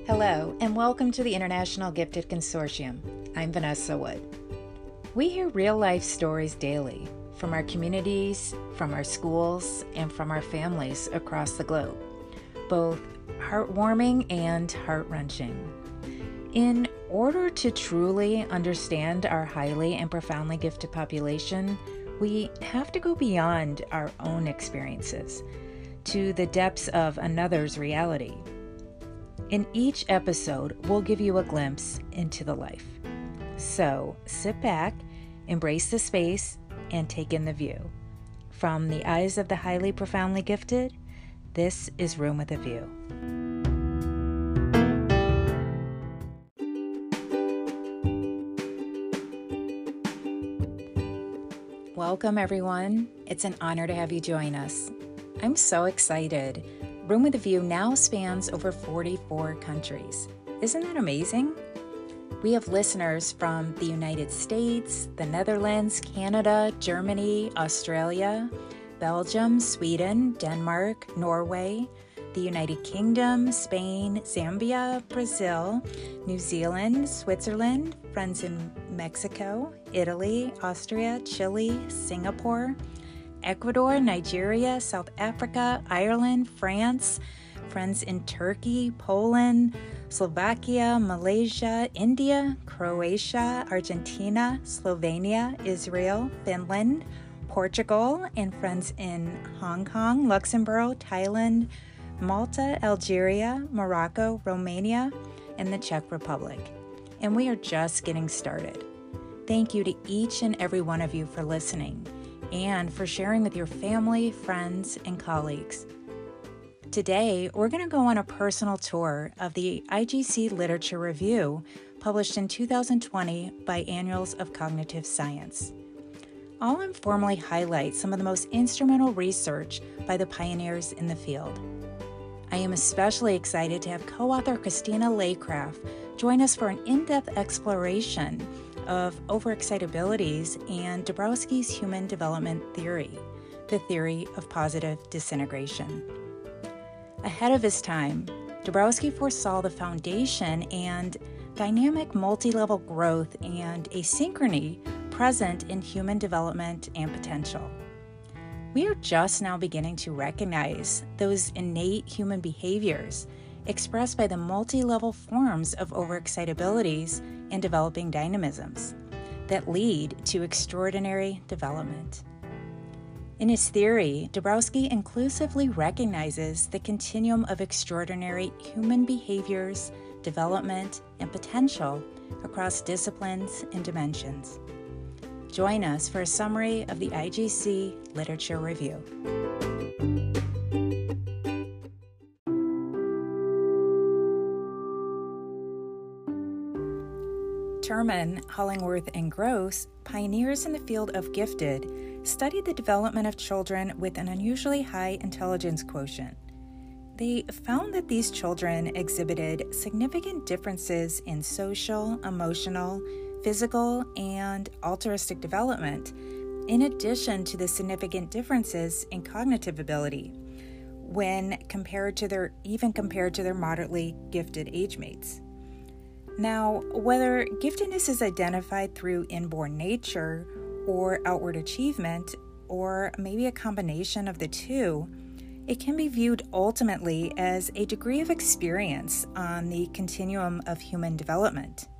Hello, and welcome to the International Gifted Consortium. I'm Vanessa Wood. We hear real-life stories daily from our communities, from our schools, and from our families across the globe, both heartwarming and heart-wrenching. In order to truly understand our highly and profoundly gifted population, we have to go beyond our own experiences to the depths of another's reality. In each episode, we'll give you a glimpse into the life. So sit back, embrace the space, and take in the view. From the eyes of the highly profoundly gifted, this is Room with a View. Welcome, everyone. It's an honor to have you join us. I'm so excited. Room with a View now spans over 44 countries. Isn't that amazing? We have listeners from the United States, the Netherlands, Canada, Germany, Australia, Belgium, Sweden, Denmark, Norway, the United Kingdom, Spain, Zambia, Brazil, New Zealand, Switzerland, friends in Mexico, Italy, Austria, Chile, Singapore, Ecuador, Nigeria, South Africa, Ireland, France, friends in Turkey, Poland, Slovakia, Malaysia, India, Croatia, Argentina, Slovenia, Israel, Finland, Portugal, and friends in Hong Kong, Luxembourg, Thailand, Malta, Algeria, Morocco, Romania, and the Czech Republic. And we are just getting started. Thank you to each and every one of you for listening and for sharing with your family, friends, and colleagues. Today, we're going to go on a personal tour of the IGC Literature Review, published in 2020 by Annals of Cognitive Science. I'll informally highlight some of the most instrumental research by the pioneers in the field. I am especially excited to have co-author Christina Laycraft join us for an in-depth exploration of overexcitabilities and Dabrowski's human development theory, the theory of positive disintegration. Ahead of his time, Dabrowski foresaw the foundation and dynamic multi-level growth and asynchrony present in human development and potential. We are just now beginning to recognize those innate human behaviors expressed by the multi-level forms of overexcitabilities and developing dynamisms that lead to extraordinary development. In his theory, Dabrowski inclusively recognizes the continuum of extraordinary human behaviors, development, and potential across disciplines and dimensions. Join us for a summary of the IGC Literature Review. Terman, Hollingworth, and Gross, pioneers in the field of gifted, studied the development of children with an unusually high intelligence quotient. They found that these children exhibited significant differences in social, emotional, physical, and altruistic development, in addition to the significant differences in cognitive ability when compared to their moderately gifted age mates. Now, whether giftedness is identified through inborn nature or outward achievement, or maybe a combination of the two, it can be viewed ultimately as a degree of experience on the continuum of human development.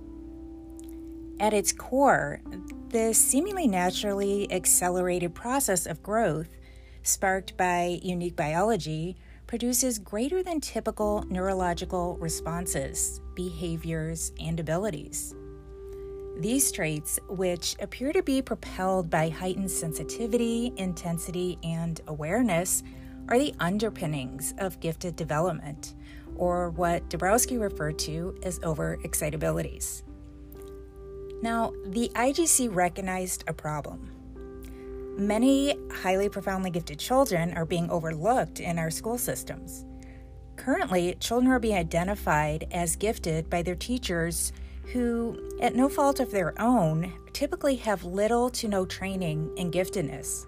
At its core, this seemingly naturally accelerated process of growth, sparked by unique biology, produces greater than typical neurological responses, behaviors, and abilities. These traits, which appear to be propelled by heightened sensitivity, intensity, and awareness, are the underpinnings of gifted development, or what Dabrowski referred to as overexcitabilities. Now, the IGC recognized a problem. Many highly profoundly gifted children are being overlooked in our school systems. Currently, children are being identified as gifted by their teachers who, at no fault of their own, typically have little to no training in giftedness.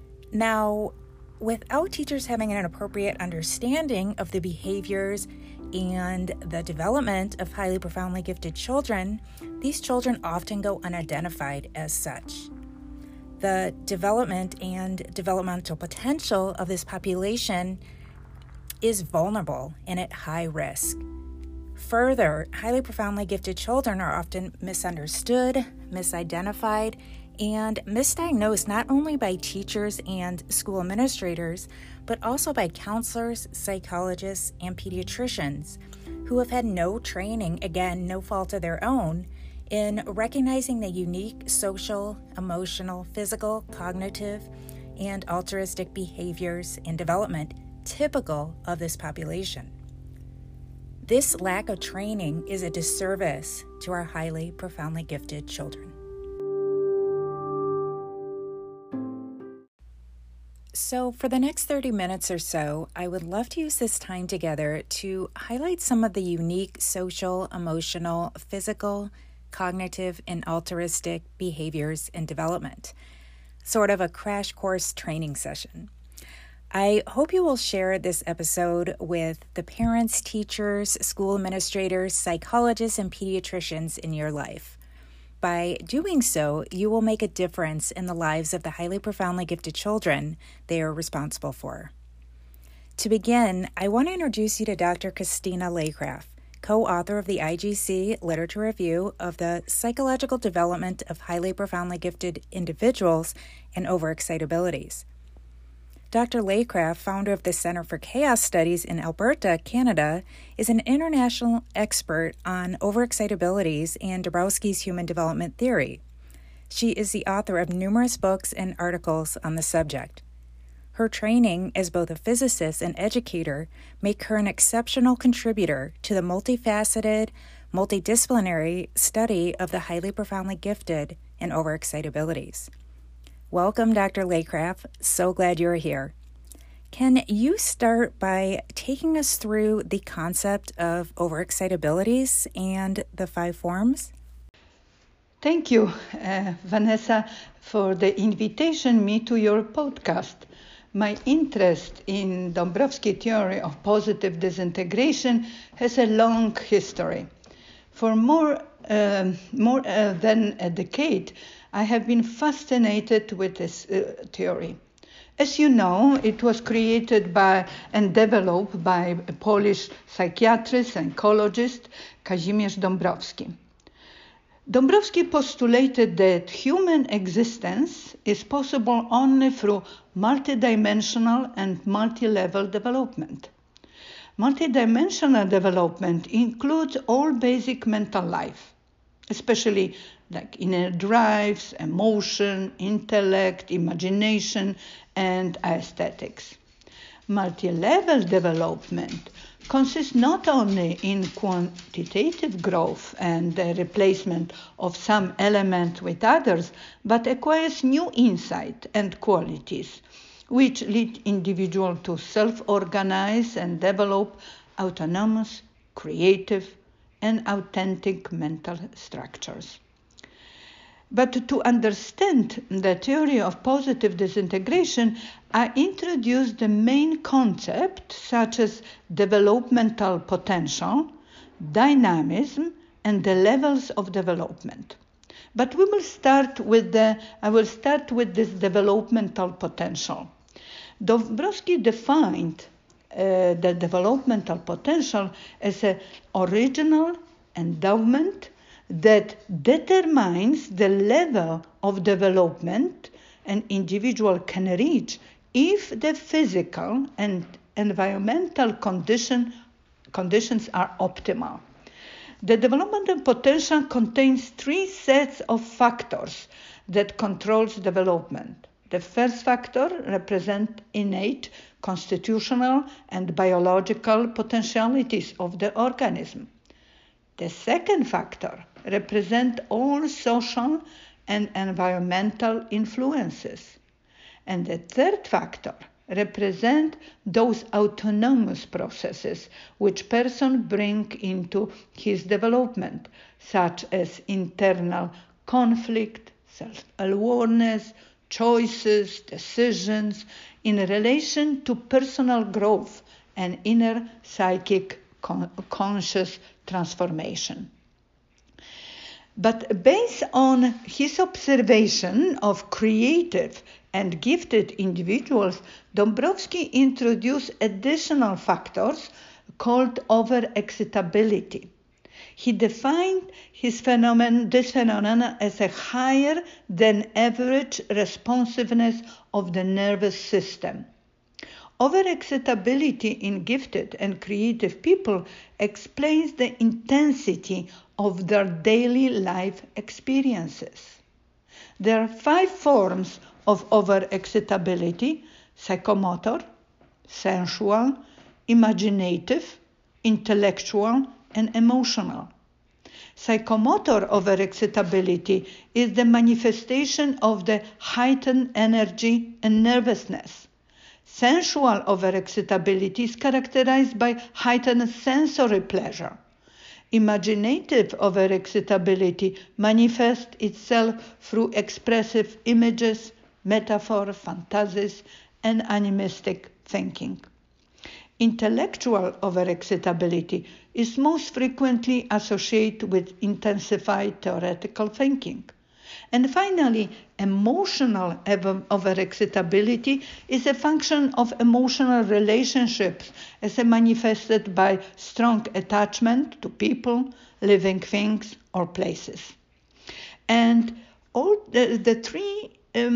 Now, without teachers having an appropriate understanding of the behaviors and the development of highly profoundly gifted children, these children often go unidentified as such. The development and developmental potential of this population is vulnerable and at high risk. Further, highly profoundly gifted children are often misunderstood, misidentified, and misdiagnosed not only by teachers and school administrators, but also by counselors, psychologists, and pediatricians who have had no training, again, no fault of their own, in recognizing the unique social, emotional, physical, cognitive, and altruistic behaviors and development typical of this population. This lack of training is a disservice to our highly profoundly gifted children. So for the next 30 minutes or so, I would love to use this time together to highlight some of the unique social, emotional, physical, cognitive, and altruistic behaviors and development. Sort of a crash course training session. I hope you will share this episode with the parents, teachers, school administrators, psychologists, and pediatricians in your life. By doing so, you will make a difference in the lives of the highly profoundly gifted children they are responsible for. To begin, I want to introduce you to Dr. Christina Laycraft, co-author of the IGC Literature Review of the Psychological Development of Highly Profoundly Gifted Individuals and Overexcitabilities. Dr. Laycraft, founder of the Center for Chaos Studies in Alberta, Canada, is an international expert on overexcitabilities and Dabrowski's human development theory. She is the author of numerous books and articles on the subject. Her training as both a physicist and educator make her an exceptional contributor to the multifaceted, multidisciplinary study of the highly profoundly gifted and overexcitabilities. Welcome, Dr. Laycraft. So glad you're here. Can you start by taking us through the concept of overexcitabilities and the 5 forms? Thank you, Vanessa, for the invitation me to your podcast. My interest in Dombrowski theory of positive disintegration has a long history. For more than a decade, I have been fascinated with this theory. As you know, it was created by and developed by a Polish psychiatrist, psychologist, Kazimierz Dombrowski. Dombrowski postulated that human existence is possible only through multidimensional and multi-level development. Multidimensional development includes all basic mental life, especially like inner drives, emotion, intellect, imagination, and aesthetics. Multi-level development consists not only in quantitative growth and the replacement of some elements with others, but acquires new insight and qualities, which lead individuals to self-organize and develop autonomous, creative, and authentic mental structures. But to understand the theory of positive disintegration, I introduced the main concepts such as developmental potential, dynamism, and the levels of development. But I will start with this developmental potential. Dombrowski defined the developmental potential as an original endowment that determines the level of development an individual can reach if the physical and environmental conditions are optimal. The developmental potential contains 3 sets of factors that controls development. The first factor represents innate, constitutional, and biological potentialities of the organism. The second factor represents all social and environmental influences. And the third factor represents those autonomous processes which person bring into his development, such as internal conflict, self-awareness, choices, decisions in relation to personal growth and inner psychic conscious transformation. But based on his observation of creative and gifted individuals, Dąbrowski introduced additional factors called overexcitability. He defined this phenomenon as a higher than average responsiveness of the nervous system. Overexcitability in gifted and creative people explains the intensity of their daily life experiences. There are 5 forms of overexcitability: psychomotor, sensual, imaginative, intellectual, and emotional. Psychomotor overexcitability is the manifestation of the heightened energy and nervousness. Sensual overexcitability is characterized by heightened sensory pleasure. Imaginative overexcitability manifests itself through expressive images, metaphors, fantasies, and animistic thinking. Intellectual overexcitability is most frequently associated with intensified theoretical thinking. And finally, emotional overexcitability is a function of emotional relationships as manifested by strong attachment to people, living things, or places. And all the 3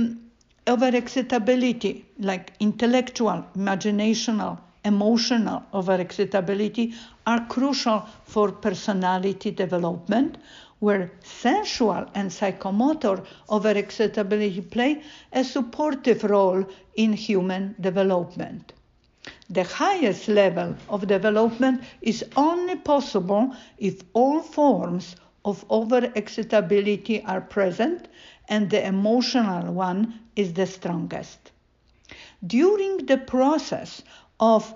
overexcitability, like intellectual, imaginational, emotional overexcitability, are crucial for personality development, where sensual and psychomotor overexcitability play a supportive role in human development. The highest level of development is only possible if all forms of overexcitability are present and the emotional one is the strongest. During the process of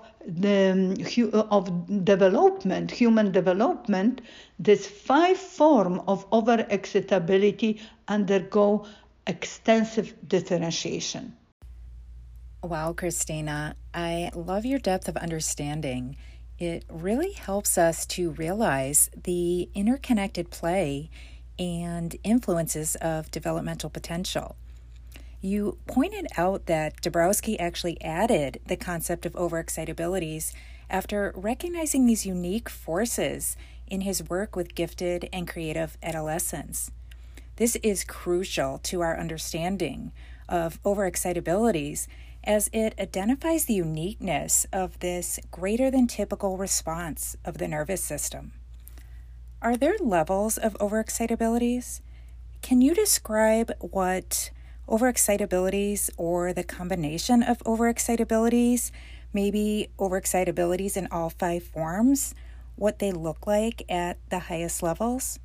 development, human development, these 5 forms of overexcitability undergo extensive differentiation. Wow, Christina, I love your depth of understanding. It really helps us to realize the interconnected play and influences of developmental potential. You pointed out that Dąbrowski actually added the concept of overexcitabilities after recognizing these unique forces in his work with gifted and creative adolescents. This is crucial to our understanding of overexcitabilities, as it identifies the uniqueness of this greater than typical response of the nervous system. Are there levels of overexcitabilities? Can you describe what overexcitabilities or the combination of overexcitabilities, maybe overexcitabilities in all 5 forms, what they look like at the highest levels?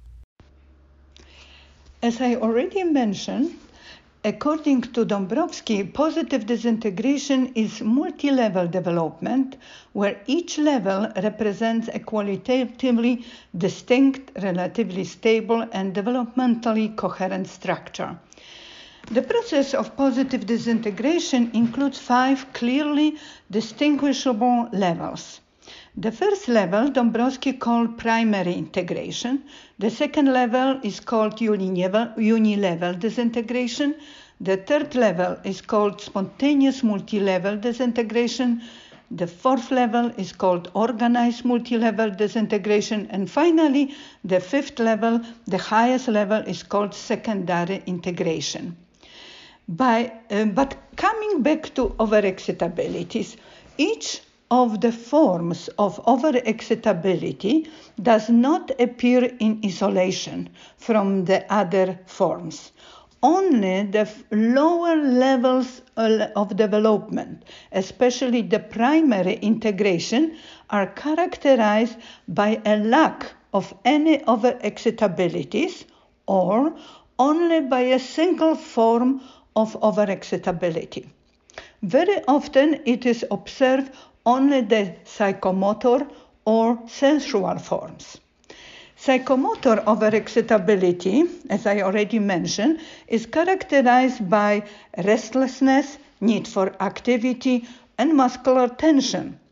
As I already mentioned, according to Dąbrowski, positive disintegration is multi-level development where each level represents a qualitatively distinct, relatively stable, and developmentally coherent structure. The process of positive disintegration includes 5 clearly distinguishable levels. The first level, Dąbrowski called primary integration. The second level is called unilevel disintegration. The third level is called spontaneous multilevel disintegration. The fourth level is called organized multilevel disintegration. And finally, the fifth level, the highest level, is called secondary integration. But coming back to overexcitabilities, each of the forms of overexcitability does not appear in isolation from the other forms. Only the lower levels of development, especially the primary integration, are characterized by a lack of any overexcitabilities or only by a single form of overexcitability. Very often it is observed only the psychomotor or sensual forms. Psychomotor overexcitability, as I already mentioned, is characterized by restlessness, need for activity, and muscular tension,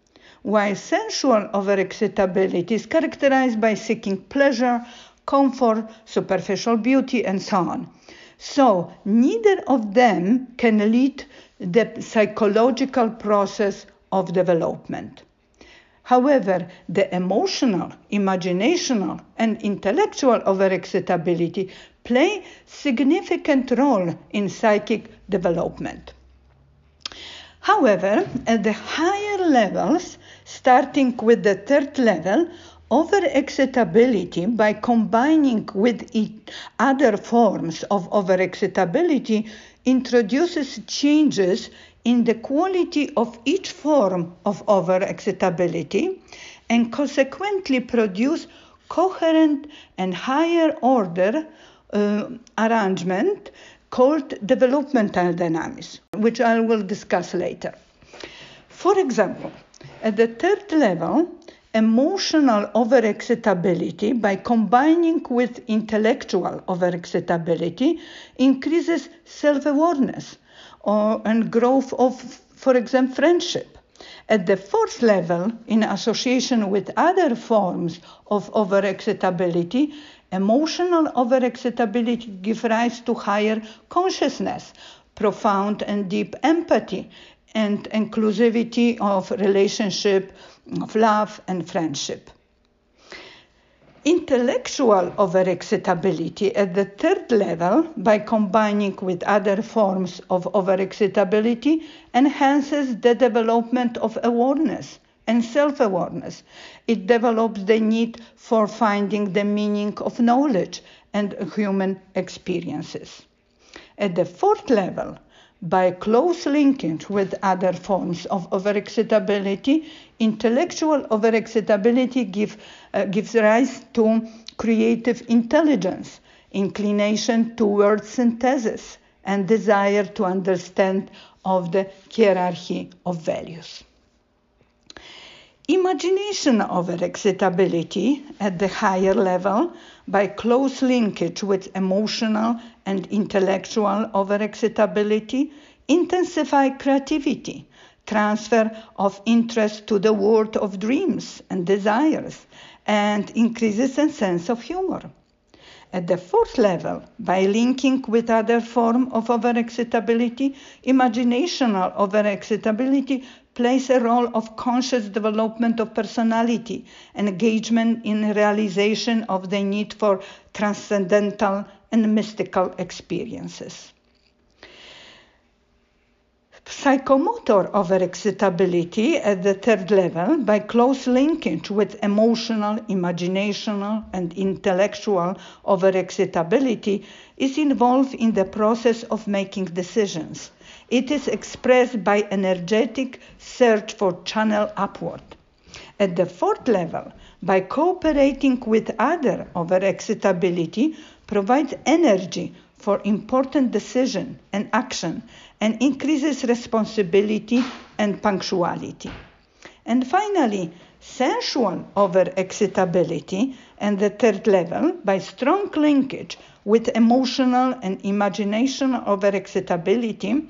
while sensual overexcitability is characterized by seeking pleasure, comfort, superficial beauty, and so on. So neither of them can lead the psychological process of development. However, the emotional, imaginational, and intellectual overexcitability play significant role in psychic development. However, at the higher levels, starting with the third level, overexcitability, by combining with other forms of overexcitability, introduces changes in the quality of each form of overexcitability and consequently produce coherent and higher order arrangement called developmental dynamics, which I will discuss later. For example, at the third level, emotional overexcitability, by combining with intellectual overexcitability, increases self-awareness and growth of, for example, friendship. At the fourth level, in association with other forms of overexcitability, emotional overexcitability gives rise to higher consciousness, profound and deep empathy, and inclusivity of relationship, of love and friendship. Intellectual overexcitability at the third level, by combining with other forms of overexcitability, enhances the development of awareness and self-awareness. It develops the need for finding the meaning of knowledge and human experiences. At the fourth level, by close linkage with other forms of overexcitability, intellectual overexcitability gives rise to creative intelligence, inclination towards synthesis, and desire to understand of the hierarchy of values. Imagination overexcitability at the higher level, by close linkage with emotional and intellectual overexcitability, intensify creativity, transfer of interest to the world of dreams and desires, and increases a sense of humor. At the fourth level, by linking with other form of overexcitability, imaginational overexcitability plays a role of conscious development of personality, engagement in realization of the need for transcendental and mystical experiences. Psychomotor overexcitability at the third level, by close linkage with emotional, imaginational, and intellectual overexcitability, is involved in the process of making decisions. It is expressed by energetic search for channel upward. At the fourth level, by cooperating with other overexcitability, provides energy for important decision and action, and increases responsibility and punctuality. And finally, sensual overexcitability at the third level, by strong linkage with emotional and imaginational overexcitability,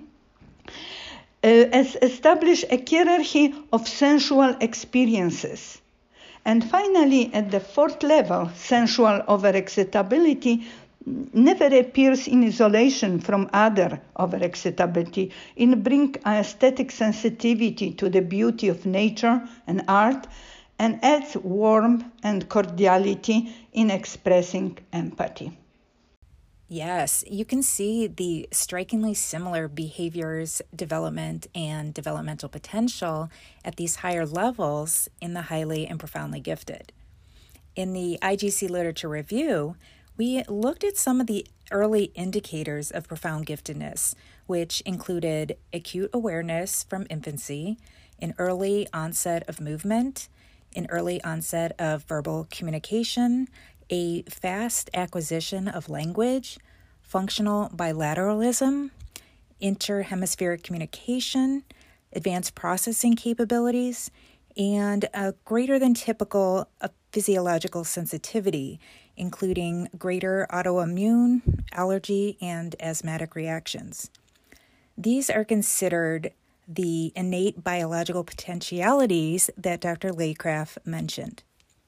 establish a hierarchy of sensual experiences. And finally, at the fourth level, sensual overexcitability never appears in isolation from other overexcitability. It brings aesthetic sensitivity to the beauty of nature and art, and adds warmth and cordiality in expressing empathy. Yes, you can see the strikingly similar behaviors, development, and developmental potential at these higher levels in the highly and profoundly gifted. In the IGC Literature Review, we looked at some of the early indicators of profound giftedness, which included acute awareness from infancy, an early onset of movement, an early onset of verbal communication, a fast acquisition of language, functional bilateralism, interhemispheric communication, advanced processing capabilities, and a greater than typical physiological sensitivity, including greater autoimmune, allergy, and asthmatic reactions. These are considered the innate biological potentialities that Dr. Laycraft mentioned.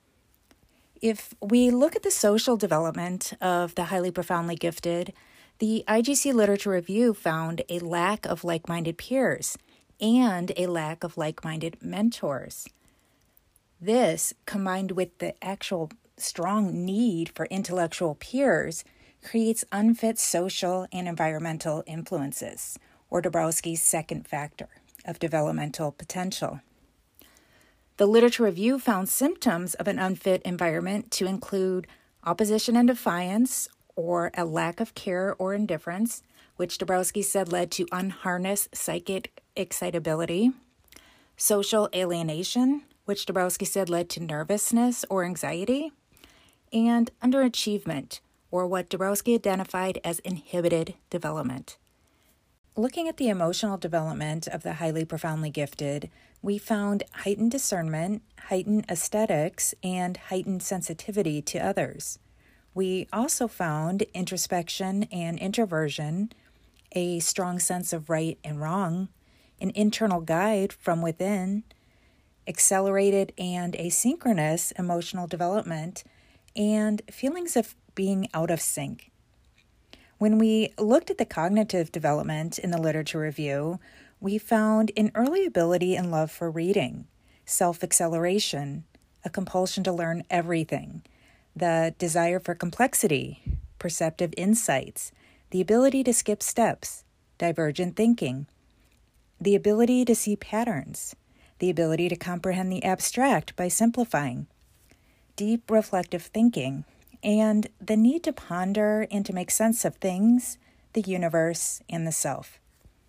If we look at the social development of the highly profoundly gifted, the IGC Literature Review found a lack of like-minded peers and a lack of like-minded mentors. This, combined with the actual strong need for intellectual peers, creates unfit social and environmental influences, or Dabrowski's second factor of developmental potential. The literature review found symptoms of an unfit environment to include opposition and defiance, or a lack of care or indifference, which Dabrowski said led to unharnessed psychic excitability, social alienation, which Dabrowski said led to nervousness or anxiety, and underachievement, or what Dabrowski identified as inhibited development. Looking at the emotional development of the highly profoundly gifted, we found heightened discernment, heightened aesthetics, and heightened sensitivity to others. We also found introspection and introversion, a strong sense of right and wrong, an internal guide from within, accelerated and asynchronous emotional development, and feelings of being out of sync. When we looked at the cognitive development in the literature review, we found an early ability and love for reading, self-acceleration, a compulsion to learn everything, the desire for complexity, perceptive insights, the ability to skip steps, divergent thinking, the ability to see patterns, the ability to comprehend the abstract by simplifying, deep reflective thinking, and the need to ponder and to make sense of things, the universe, and the self.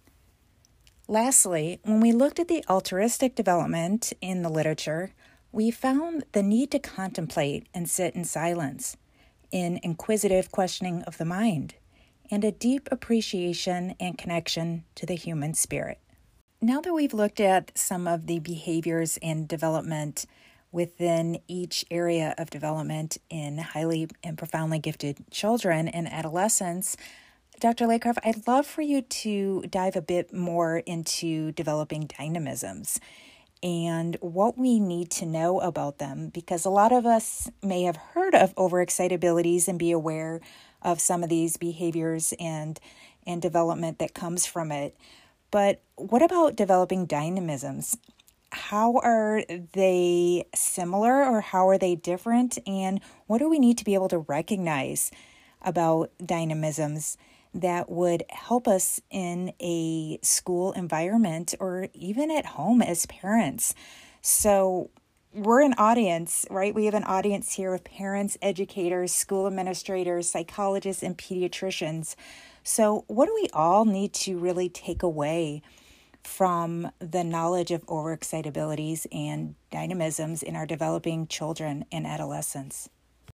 Lastly, when we looked at the altruistic development in the literature, we found the need to contemplate and sit in silence, in inquisitive questioning of the mind, and a deep appreciation and connection to the human spirit. Now that we've looked at some of the behaviors and development within each area of development in highly and profoundly gifted children and adolescents, Dr. Laycraft, I'd love for you to dive a bit more into developing dynamisms and what we need to know about them, because a lot of us may have heard of overexcitabilities and be aware of some of these behaviors and development that comes from it. But what about developing dynamisms? How are they similar or how are they different? And what do we need to be able to recognize about dynamisms that would help us in a school environment or even at home as parents? So we're an audience, right? We have an audience here of parents, educators, school administrators, psychologists, and pediatricians. So what do we all need to really take away from the knowledge of overexcitabilities and dynamisms in our developing children and adolescents?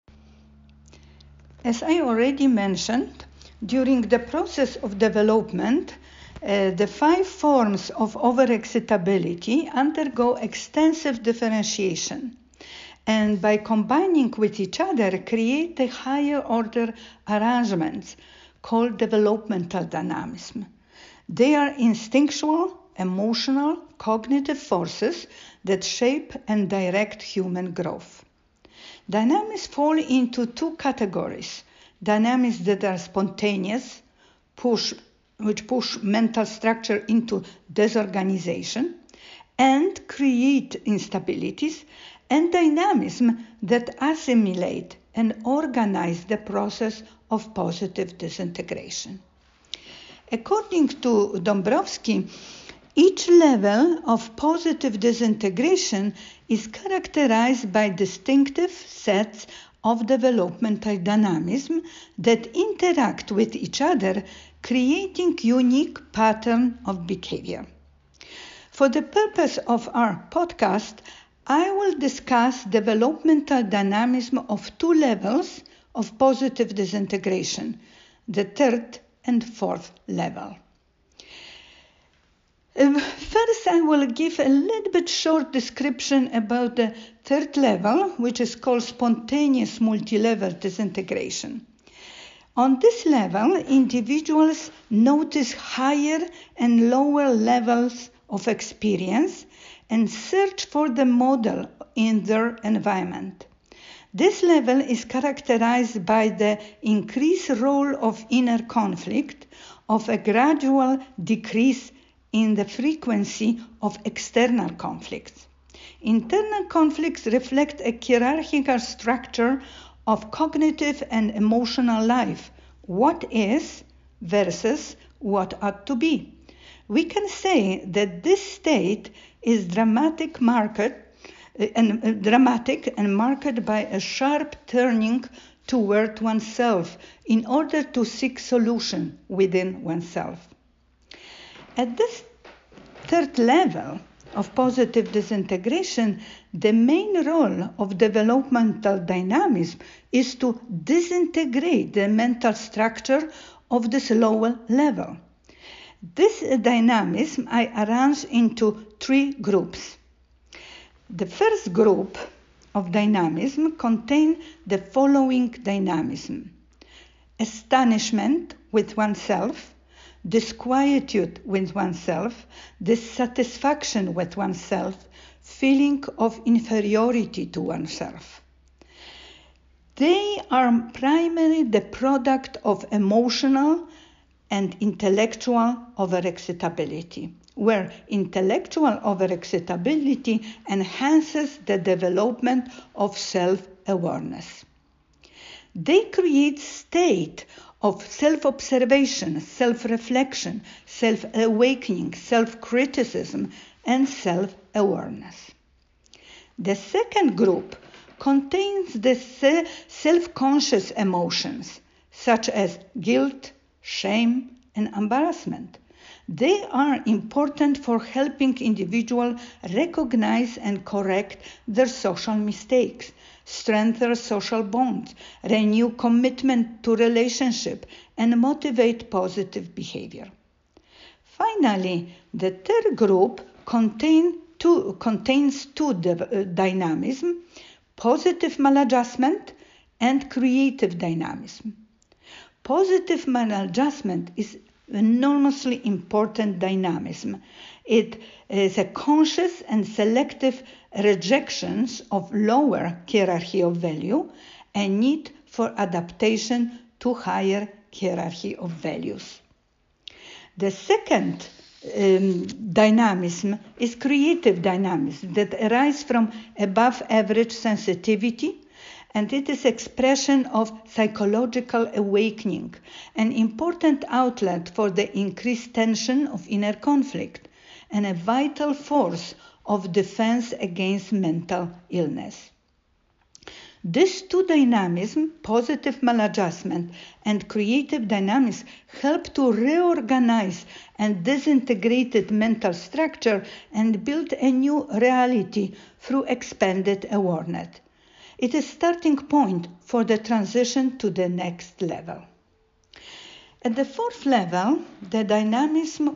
As I already mentioned, during the process of development, the 5 forms of overexcitability undergo extensive differentiation, and by combining with each other create a higher order arrangements called developmental dynamism. They are instinctual, emotional, cognitive forces that shape and direct human growth. Dynamics fall into 2 categories: dynamics that are spontaneous, which push mental structure into disorganization and create instabilities, and dynamism that assimilate and organize the process of positive disintegration. According to Dombrowski, each level of positive disintegration is characterized by distinctive sets of developmental dynamism that interact with each other, creating unique pattern of behavior. For the purpose of our podcast, I will discuss developmental dynamism of 2 levels of positive disintegration, the 3rd and 4th level. First, I will give a little bit short description about the 3rd level, which is called spontaneous multilevel disintegration. On this level, individuals notice higher and lower levels of experience and search for the model in their environment. This level is characterized by the increased role of inner conflict, of a gradual decrease in the frequency of external conflicts. Internal conflicts reflect a hierarchical structure of cognitive and emotional life, what is versus what ought to be. We can say that this state is dramatic and marked by a sharp turning toward oneself in order to seek solution within oneself. At this third level of positive disintegration, the main role of developmental dynamism is to disintegrate the mental structure of this lower level. This dynamism I arrange into three groups. The first group of dynamism contains the following dynamism: astonishment with oneself, disquietude with oneself, dissatisfaction with oneself, feeling of inferiority to oneself. They are primarily the product of emotional and intellectual overexcitability, where intellectual overexcitability enhances the development of self-awareness. They create state of self-observation, self-reflection, self-awakening, self-criticism, and self-awareness. The second group contains the self-conscious emotions, such as guilt, shame, and embarrassment. They are important for helping individuals recognize and correct their social mistakes, strengthen social bonds, renew commitment to relationship, and motivate positive behavior. Finally, the third group contains two dynamism: positive maladjustment and creative dynamism. Positive maladjustment is enormously important dynamism. It is a conscious and selective rejection of lower hierarchy of value and need for adaptation to higher hierarchy of values. The second dynamism is creative dynamism that arises from above average sensitivity, and it is expression of psychological awakening, an important outlet for the increased tension of inner conflict, and a vital force of defense against mental illness. These two dynamisms, positive maladjustment and creative dynamism, help to reorganize and disintegrate mental structure and build a new reality through expanded awareness. It is a starting point for the transition to the next level. At the fourth level, the dynamisms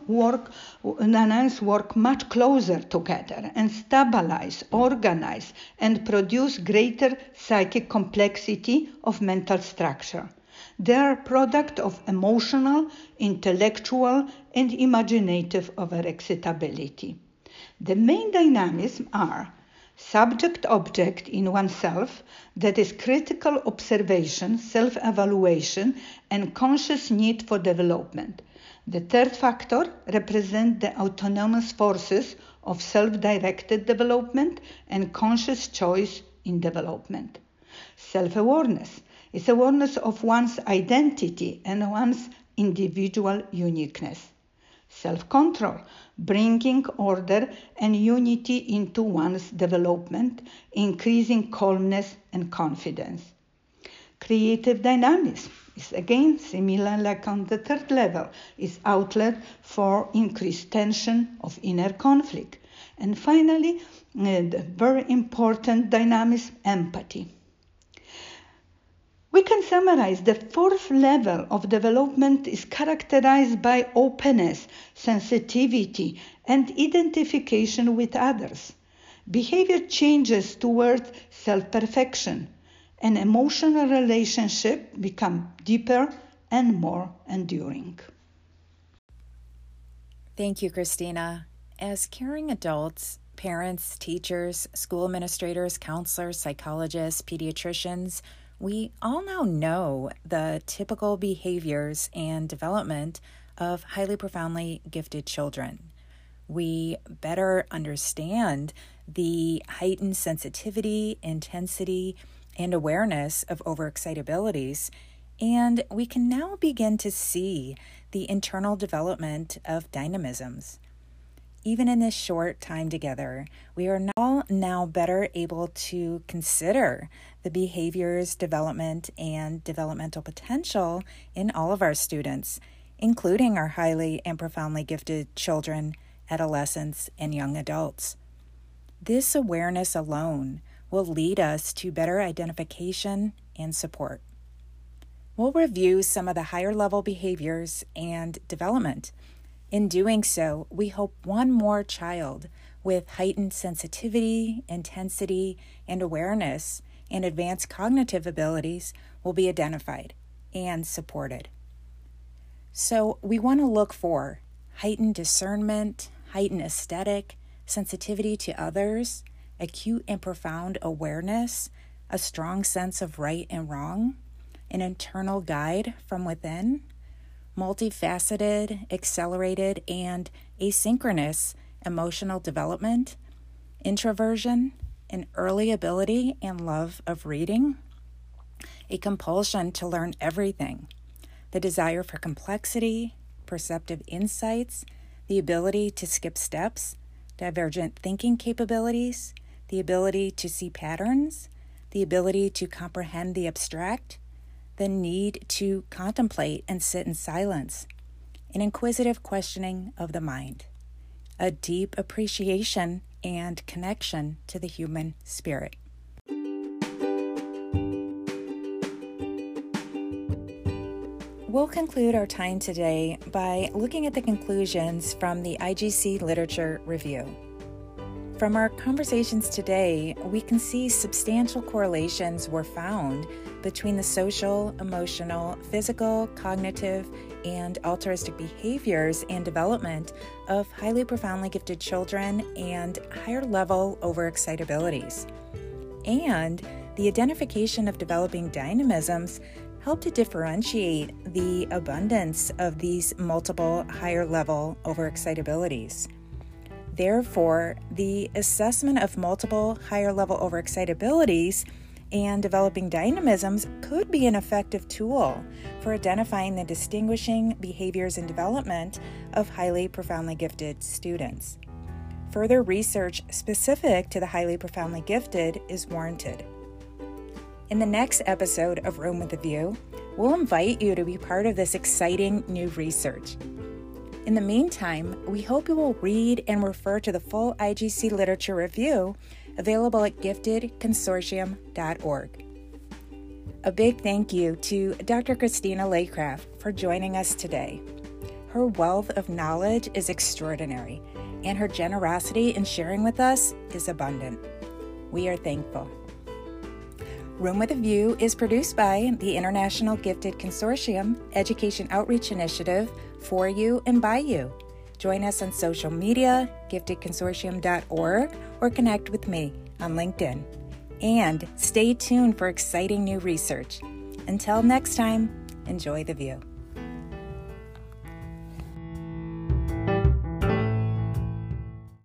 work much closer together and stabilize, organize, and produce greater psychic complexity of mental structure. They are a product of emotional, intellectual, and imaginative overexcitability. The main dynamisms are subject-object in oneself, that is critical observation, self-evaluation, and conscious need for development. The third factor represents the autonomous forces of self-directed development and conscious choice in development. Self-awareness is awareness of one's identity and one's individual uniqueness. Self-control, bringing order and unity into one's development, increasing calmness and confidence. Creative dynamism is again similar like on the third level, is outlet for increased tension of inner conflict. And finally, the very important dynamism, empathy. We can summarize the fourth level of development is characterized by openness, sensitivity, and identification with others. Behavior changes towards self-perfection, and emotional relationships become deeper and more enduring. Thank you, Christina. As caring adults, parents, teachers, school administrators, counselors, psychologists, pediatricians, we all now know the typical behaviors and development of highly profoundly gifted children. We better understand the heightened sensitivity, intensity, and awareness of overexcitabilities, and we can now begin to see the internal development of dynamisms. Even in this short time together, we are now better able to consider the behaviors, development, and developmental potential in all of our students, including our highly and profoundly gifted children, adolescents, and young adults. This awareness alone will lead us to better identification and support. We'll review some of the higher level behaviors and development. In doing so, we hope one more child with heightened sensitivity, intensity, and awareness and advanced cognitive abilities will be identified and supported. So we want to look for heightened discernment, heightened aesthetic, sensitivity to others, acute and profound awareness, a strong sense of right and wrong, an internal guide from within, multifaceted, accelerated, and asynchronous emotional development, introversion, an early ability and love of reading, a compulsion to learn everything, the desire for complexity, perceptive insights, the ability to skip steps, divergent thinking capabilities, the ability to see patterns, the ability to comprehend the abstract, the need to contemplate and sit in silence, an inquisitive questioning of the mind, a deep appreciation and connection to the human spirit. We'll conclude our time today by looking at the conclusions from the IGC Literature Review. From our conversations today, we can see substantial correlations were found between the social, emotional, physical, cognitive, and altruistic behaviors and development of highly profoundly gifted children and higher level overexcitabilities. And the identification of developing dynamisms help to differentiate the abundance of these multiple higher level overexcitabilities. Therefore, the assessment of multiple higher level overexcitabilities and developing dynamisms could be an effective tool for identifying the distinguishing behaviors and development of highly profoundly gifted students. Further research specific to the highly profoundly gifted is warranted. In the next episode of Room with a View, we'll invite you to be part of this exciting new research. In the meantime, we hope you will read and refer to the full IGC Literature Review available at giftedconsortium.org. A big thank you to Dr. Christina Laycraft for joining us today. Her wealth of knowledge is extraordinary, and her generosity in sharing with us is abundant. We are thankful. Room with a View is produced by the International Gifted Consortium Education Outreach Initiative for you and by you. Join us on social media, giftedconsortium.org, or connect with me on LinkedIn. And stay tuned for exciting new research. Until next time, enjoy the view.